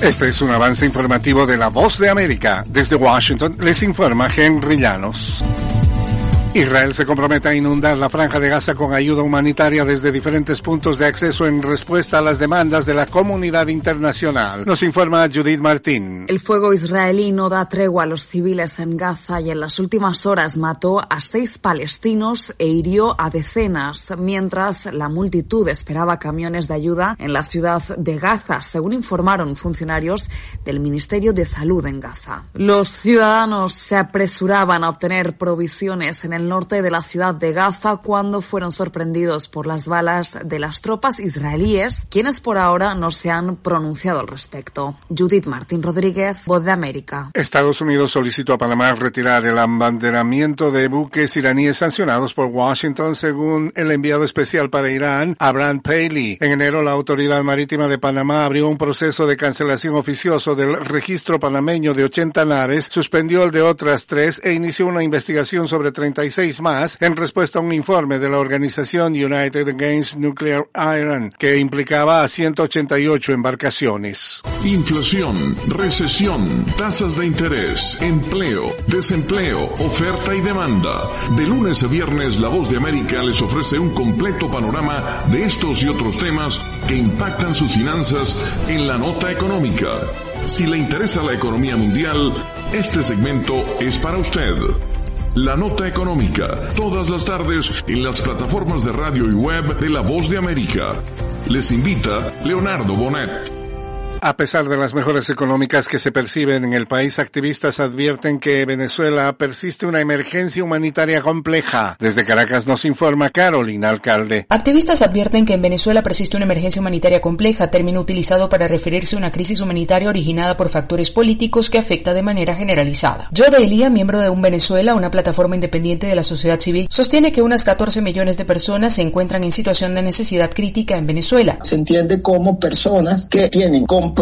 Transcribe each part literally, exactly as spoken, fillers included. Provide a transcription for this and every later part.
Este es un avance informativo de La Voz de América. Desde Washington les informa Henry Llanos. Israel se compromete a inundar la Franja de Gaza con ayuda humanitaria desde diferentes puntos de acceso en respuesta a las demandas de la comunidad internacional. Nos informa Judith Martín. El fuego israelí no da tregua a los civiles en Gaza y en las últimas horas mató a seis palestinos e hirió a decenas, mientras la multitud esperaba camiones de ayuda en la ciudad de Gaza, según informaron funcionarios del Ministerio de Salud en Gaza. Los ciudadanos se apresuraban a obtener provisiones en el norte de la ciudad de Gaza cuando fueron sorprendidos por las balas de las tropas israelíes, quienes por ahora no se han pronunciado al respecto. Judith Martín Rodríguez, Voz de América. Estados Unidos solicitó a Panamá retirar el abanderamiento de buques iraníes sancionados por Washington, según el enviado especial para Irán, Abraham Paley. En enero, la Autoridad Marítima de Panamá abrió un proceso de cancelación oficioso del registro panameño de ochenta naves, suspendió el de otras tres e inició una investigación sobre treinta y seis más en respuesta a un informe de la organización United Against Nuclear Iran que implicaba a ciento ochenta y ocho embarcaciones. Inflación, recesión, tasas de interés, empleo, desempleo, oferta y demanda. De lunes a viernes, La Voz de América les ofrece un completo panorama de estos y otros temas que impactan sus finanzas en la nota económica. Si le interesa la economía mundial, este segmento es para usted. La Nota Económica, todas las tardes en las plataformas de radio y web de La Voz de América. Les invita Leonardo Bonet. A pesar de las mejoras económicas que se perciben en el país, activistas advierten que Venezuela persiste una emergencia humanitaria compleja. Desde Caracas nos informa Carolina Alcalde. Activistas advierten que en Venezuela persiste una emergencia humanitaria compleja, término utilizado para referirse a una crisis humanitaria originada por factores políticos que afecta de manera generalizada. Joe Elia, miembro de Un Venezuela, una plataforma independiente de la sociedad civil, sostiene que unas catorce millones de personas se encuentran en situación de necesidad crítica en Venezuela. Se entiende como personas que tienen comprometida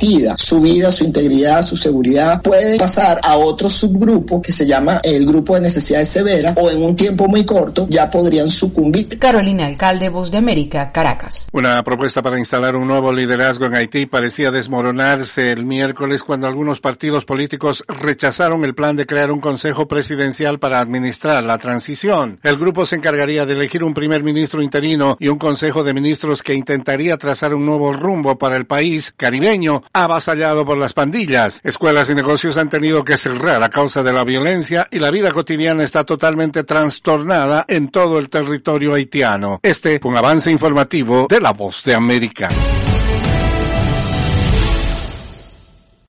su vida, su integridad, su seguridad, puede pasar a otro subgrupo que se llama el grupo de necesidades severas o en un tiempo muy corto ya podrían sucumbir. Carolina Alcalde, Voz de América, Caracas. Una propuesta para instalar un nuevo liderazgo en Haití parecía desmoronarse el miércoles cuando algunos partidos políticos rechazaron el plan de crear un consejo presidencial para administrar la transición. El grupo se encargaría de elegir un primer ministro interino y un consejo de ministros que intentaría trazar un nuevo rumbo para el país caribeño avasallado por las pandillas. Escuelas y negocios han tenido que cerrar a causa de la violencia y la vida cotidiana está totalmente trastornada en todo el territorio haitiano. Este fue un avance informativo de La Voz de América.